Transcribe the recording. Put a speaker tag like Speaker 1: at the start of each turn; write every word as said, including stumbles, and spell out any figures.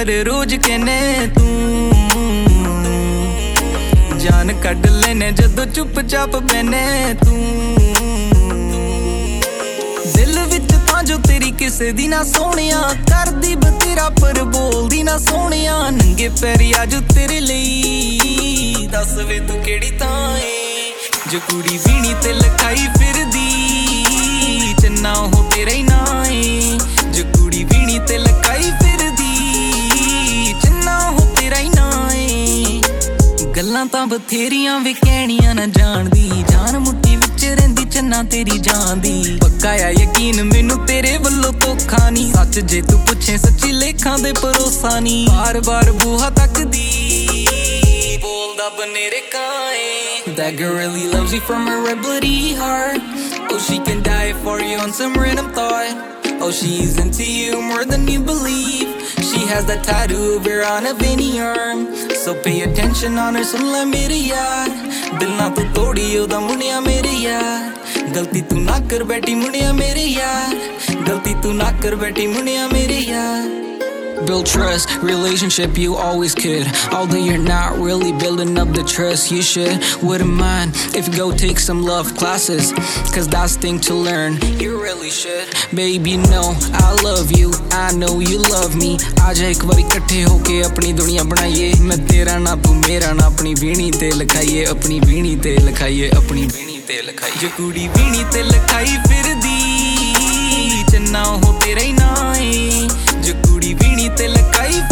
Speaker 1: हर रोज कहने तू जान कड लेने जदों चुपचाप बहने तू दिल विच तां जो तेरी किसे दी ना सोहणिया करदी बतेरा पर बोलदी ना सोहणिया नंगे पैरी अज तेरे लई दस वे तू केड़ी तां ए जो कुड़ी वीणी ते लखाई फिरदी चन्ना हो तेरा ही ना ए जो कुड़ी वीणी ते लखाई फिरदी चन्ना हो तेरा ही ना ए गल्लां तां बथेरियां वे कहणियां ना जानदी जान मुट्ठी विच रहिंदी चन्ना तेरी जांदी पक्का आ यकीन मैनू तेरे वल्लों धोखा नी सच जे तू पुछे सच्ची लेखां दे भरोसा नी बार बार बूहा तकदी बोलदा बनेरे काए That girl really loves you from her red bloody heart Oh she can die for you on some random thought Oh she's into you more than you believe She has that tattoo of her on her veiny arm So pay attention on her sun la mere yaar Dil na tu todi oda muniya mere yaar Galti tu na kar baiti muniya mere yaar Galti tu na kar baiti muniya mere yaar Build trust, relationship you always could Although you're not really building up the trust You should, wouldn't mind if you go take some love classes Cause that's the thing to learn, you really should Baby no, I love you, I know you love me आजा एक बारी इकट्ठे होके अपनी दुनिया बनाइए मैं तेरा ना तू मेरा ना अपनी वीणी ते लिखाइए अपनी वीणी ते लिखाइए अपनी वीणी ते लिखाइए जो कुड़ी वीणी ते लिखाई फिरदी चन्ना हो तेरा ही ना ए जो कुड़ी वीणी ते लखाई